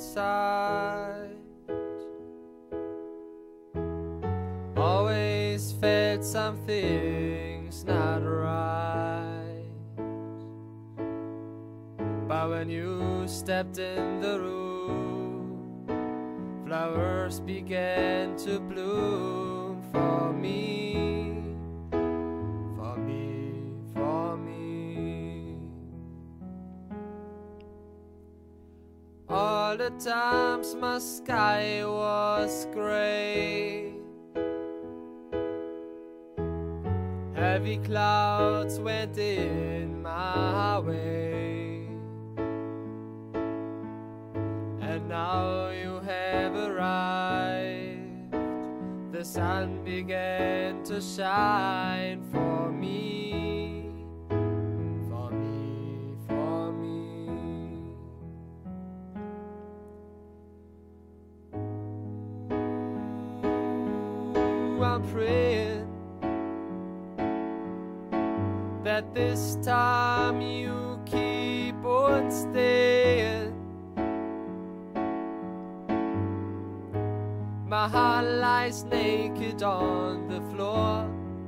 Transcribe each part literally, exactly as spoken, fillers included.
inside. Always felt something's not right, but when you stepped in the room, flowers began to bloom for me, for me, for me. All the times my sky was gray, heavy clouds went in my way, and now you have arrived. The sun began to shine for me, for me, for me. Ooh, I'm praying that this time you keep on staying. My heart lies naked on the floor.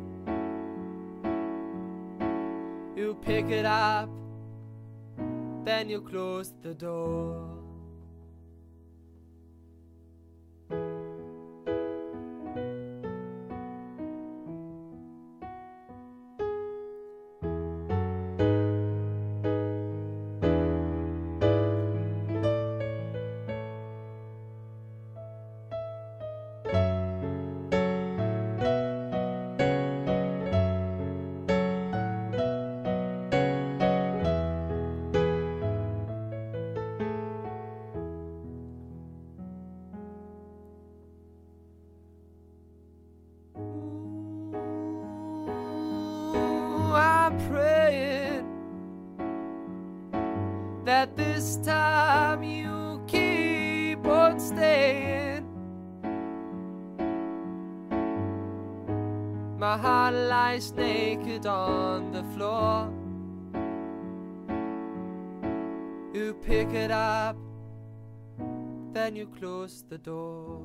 You pick it up, then you close the door. I'm praying that this time you keep on staying. My heart lies naked on the floor. You pick it up, then you close the door.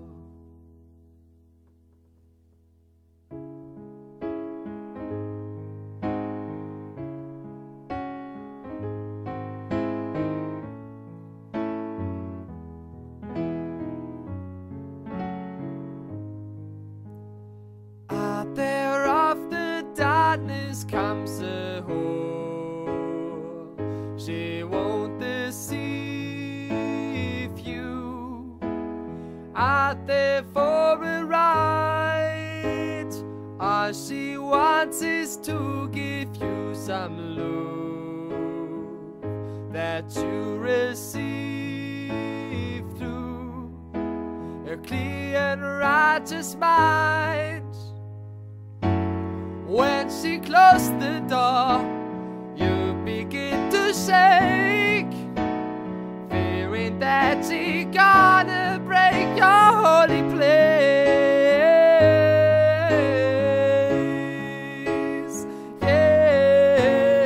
There of the darkness comes a hope. She won't deceive you. Out there for a ride, all she wants is to give you some love that you receive through a clear and righteous mind. When she closed the door, you begin to shake, fearing that she gonna break your holy place. Yeah.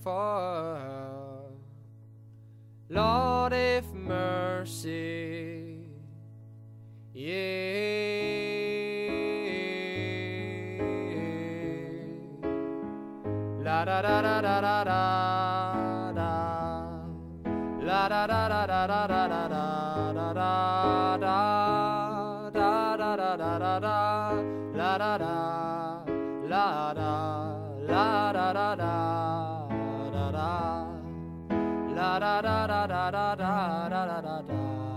for. Lord, have mercy, yeah. La da da da da da da da. La da da da da da da da da da da da da da da da da. La da da, la da, la da da da da da. La da da da da da da da da da.